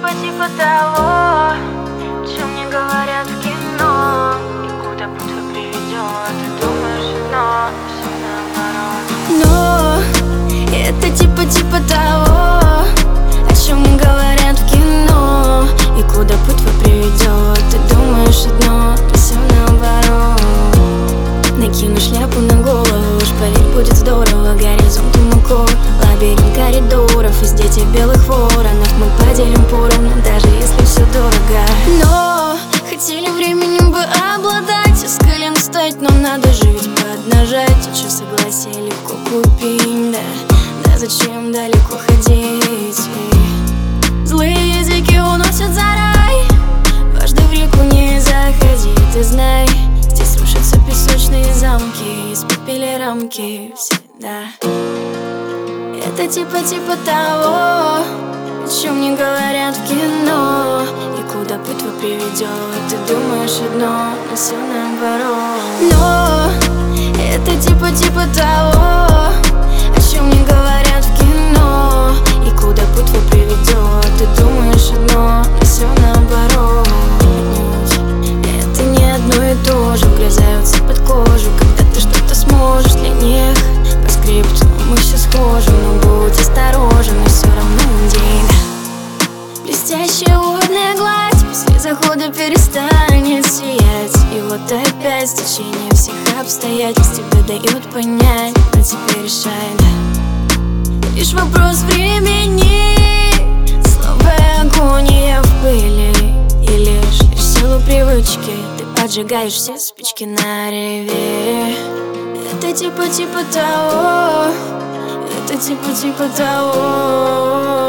типа того, чем мне говорят в кино. И куда путь твой приведет, ты думаешь одно, все наоборот. Но это типа того, о чем мне говорят в кино. И куда путь твой приведет, ты думаешь одно, но все наоборот. Накину шляпу на голову, уж поверь, будет здорово. Горизонт умокор, лабиринт коридоров, из детей белых воронов мы поделим поровну, даже если все дорого. Но хотели временем бы обладать, с колен встать, но надо жить под нажатие. Че согласие легко купить, да зачем далеко ходить? Злые языки уносят за рай, дважды в реку не заходи, ты знай. Здесь рушатся песочные замки, испепели рамки всегда. Это типа того, о чем мне говорят в кино. И куда путь твой приведет, ты думаешь одно, но все наоборот. Но это типа того, о чем мне говорят в кино. И куда путь твой приведет, ты думаешь одно, но все наоборот. Это не одно и то же, вгрызаются под кожу, когда ты что-то сможешь для них. По скрипту мы все схожи, но будь осторожен, и все равно день. Блестящая водная гладь после захода перестанет сиять. И вот опять стечение всех обстоятельств тебе дает понять, а теперь решай, да. Лишь вопрос времени, слабая агония в пыли. И лишь силу привычки ты поджигаешь все спички на реве. Это типа того, это типа того.